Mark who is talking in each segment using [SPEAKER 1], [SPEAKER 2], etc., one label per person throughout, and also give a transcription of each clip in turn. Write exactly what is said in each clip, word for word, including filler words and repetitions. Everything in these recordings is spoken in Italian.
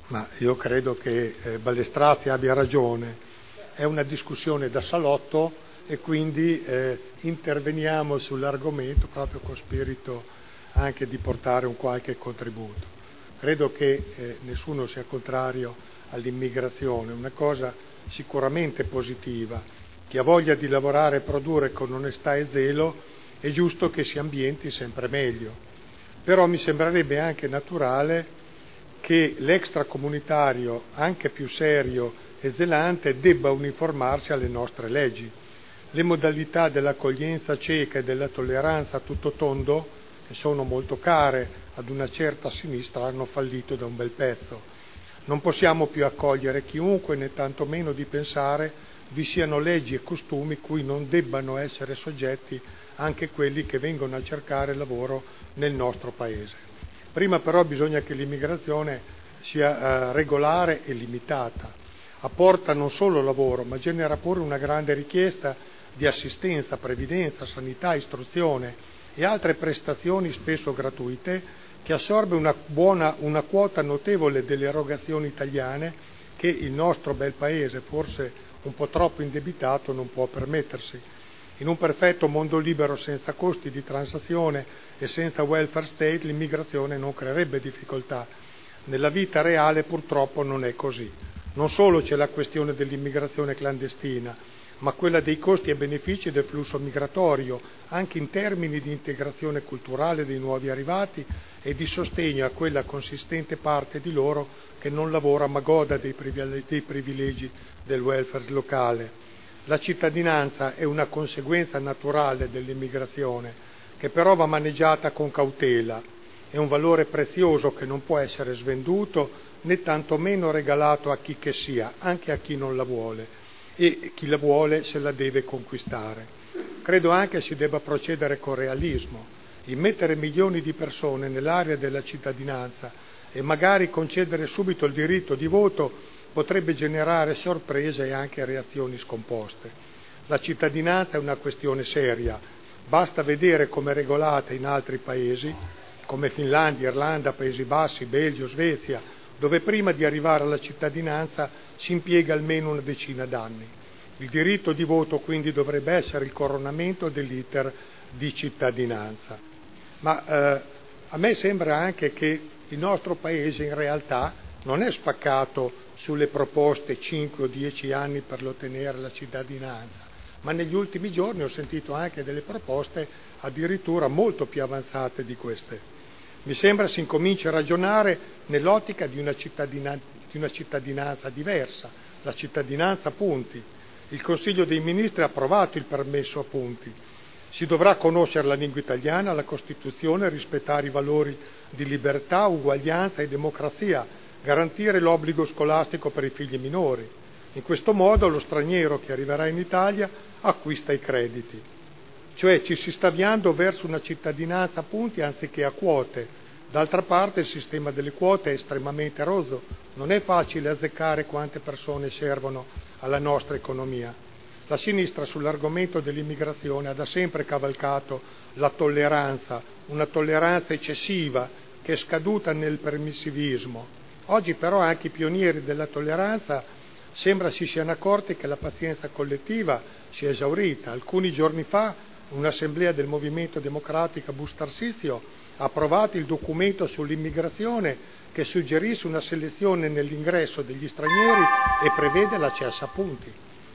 [SPEAKER 1] Ma io credo che eh, Ballestrati abbia ragione, è una discussione da salotto e quindi eh, interveniamo sull'argomento proprio con spirito anche di portare un qualche contributo. Credo che eh, nessuno sia contrario all'immigrazione, una cosa sicuramente positiva. Chi ha voglia di lavorare e produrre con onestà e zelo è giusto che si ambienti sempre meglio. Però mi sembrerebbe anche naturale che l'extracomunitario, anche più serio e zelante, debba uniformarsi alle nostre leggi. Le modalità dell'accoglienza cieca e della tolleranza a tutto tondo, che sono molto care ad una certa sinistra, hanno fallito da un bel pezzo. Non possiamo più accogliere chiunque, né tantomeno di pensare vi siano leggi e costumi cui non debbano essere soggetti anche quelli che vengono a cercare lavoro nel nostro Paese. Prima però bisogna che l'immigrazione sia eh, regolare e limitata, apporta non solo lavoro, ma genera pure una grande richiesta di assistenza, previdenza, sanità, istruzione e altre prestazioni spesso gratuite, che assorbe una, buona, una quota notevole delle erogazioni italiane che il nostro bel Paese, forse un po' troppo indebitato, non può permettersi. In un perfetto mondo libero senza costi di transazione e senza welfare state l'immigrazione non creerebbe difficoltà. Nella vita reale purtroppo non è così. Non solo c'è la questione dell'immigrazione clandestina, ma quella dei costi e benefici del flusso migratorio, anche in termini di integrazione culturale dei nuovi arrivati e di sostegno a quella consistente parte di loro che non lavora ma goda dei privilegi del welfare locale. La cittadinanza è una conseguenza naturale dell'immigrazione, che però va maneggiata con cautela. È un valore prezioso che non può essere svenduto né tantomeno regalato a chi che sia, anche a chi non la vuole, e chi la vuole se la deve conquistare. Credo anche si debba procedere con realismo. Immettere milioni di persone nell'area della cittadinanza e magari concedere subito il diritto di voto potrebbe generare sorprese e anche reazioni scomposte. La cittadinanza è una questione seria, basta vedere come è regolata in altri paesi, come Finlandia, Irlanda, Paesi Bassi, Belgio, Svezia, dove prima di arrivare alla cittadinanza si impiega almeno una decina d'anni. Il diritto di voto quindi dovrebbe essere il coronamento dell'iter di cittadinanza. Ma eh, a me sembra anche che il nostro Paese in realtà non è spaccato sulle proposte cinque o dieci anni per ottenere la cittadinanza, ma negli ultimi giorni ho sentito anche delle proposte addirittura molto più avanzate di queste. Mi sembra si incomincia a ragionare nell'ottica di una, cittadina, di una cittadinanza diversa, la cittadinanza a punti. Il Consiglio dei Ministri ha approvato il permesso a punti. Si dovrà conoscere la lingua italiana, la Costituzione, rispettare i valori di libertà, uguaglianza e democrazia, garantire l'obbligo scolastico per i figli minori. In questo modo lo straniero che arriverà in Italia acquista i crediti. Cioè ci si sta avviando verso una cittadinanza a punti anziché a quote. D'altra parte il sistema delle quote è estremamente rozzo, non è facile azzeccare quante persone servono alla nostra economia. La sinistra sull'argomento dell'immigrazione ha da sempre cavalcato la tolleranza, una tolleranza eccessiva che è scaduta nel permissivismo. Oggi però anche i pionieri della tolleranza sembra si siano accorti che la pazienza collettiva si è esaurita. Alcuni giorni fa un'assemblea del Movimento Democratico a Bustarsizio ha approvato il documento sull'immigrazione che suggerisce una selezione nell'ingresso degli stranieri e prevede l'accesso a punti.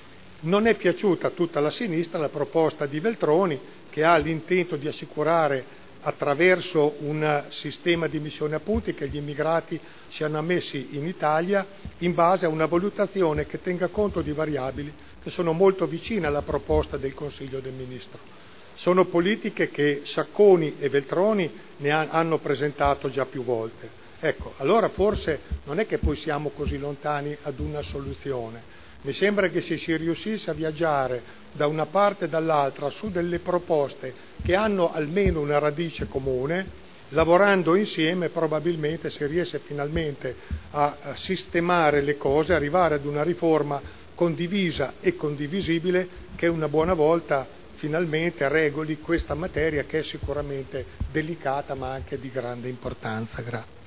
[SPEAKER 1] Non è piaciuta a tutta la sinistra la proposta di Veltroni, che ha l'intento di assicurare attraverso un sistema di missione a punti che gli immigrati siano ammessi in Italia in base a una valutazione che tenga conto di variabili che sono molto vicine alla proposta del Consiglio dei Ministri. Sono politiche che Sacconi e Veltroni ne ha, hanno presentato già più volte. Ecco, allora forse non è che poi siamo così lontani ad una soluzione. Mi sembra che se si riuscisse a viaggiare da una parte e dall'altra su delle proposte che hanno almeno una radice comune, lavorando insieme probabilmente si riesce finalmente a, a sistemare le cose, arrivare ad una riforma condivisa e condivisibile che una buona volta finalmente regoli questa materia che è sicuramente delicata ma anche di grande importanza. Grazie.